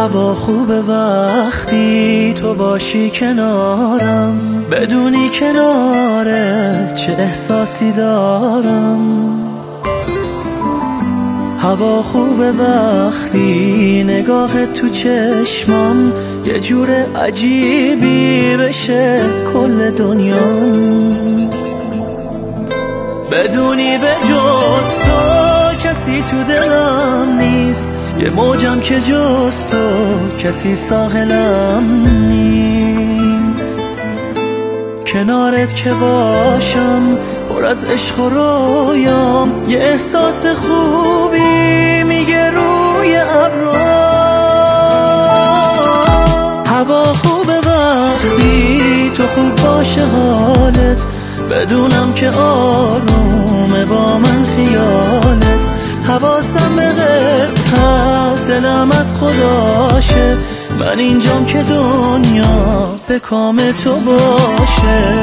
هوا خوبه وقتی تو باشی کنارم، بدونی کناره چه احساسی دارم. هوا خوبه وقتی نگاهت تو چشمام یه جور عجیبی بشه کل دنیام. بدونی به جز تو کسی تو دلم نیست، یه موجم که جز تو کسی ساحلم نیست. کنارت که باشم پر از عشق و رویام، یه احساس خوبی میگه روی ابرام. هوا خوبه وقتی تو خوب باشه حالت، بدونم که آرومه با من خیالت. حواسم بهت هست دلم از خداشه، من اینجام که دنیا به کام تو باشه.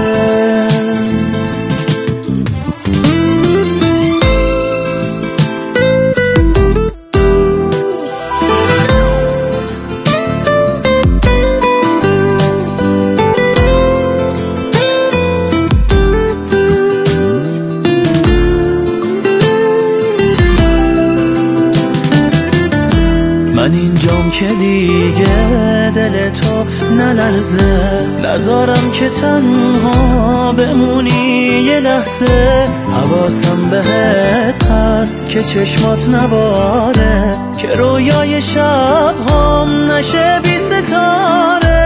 من اینجام که دیگه دل تو نلرزه، نذارم که تنها بمونی یه لحظه. حواسم بهت هست که چشمات نباره، که رویای شب هم نشه بی ستاره.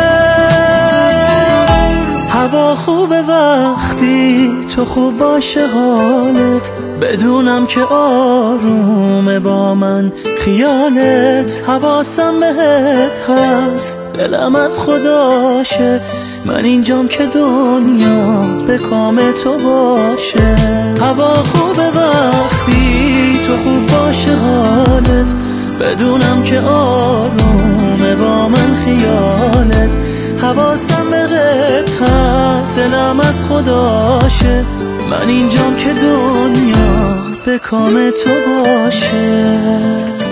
هوا خوبه وقتی تو خوب باشه حالت، بدونم که آرومه با من خیالت. حواسم بهت هست دلم از خداشه، من اینجام که دنیا به کام تو باشه. هوا خوبه وقتی تو خوب باشه حالت، بدونم که آرومه با من خیالت. حواسم بهت هست دلم از خداشه، من اینجام که دنیا به کام تو باشه.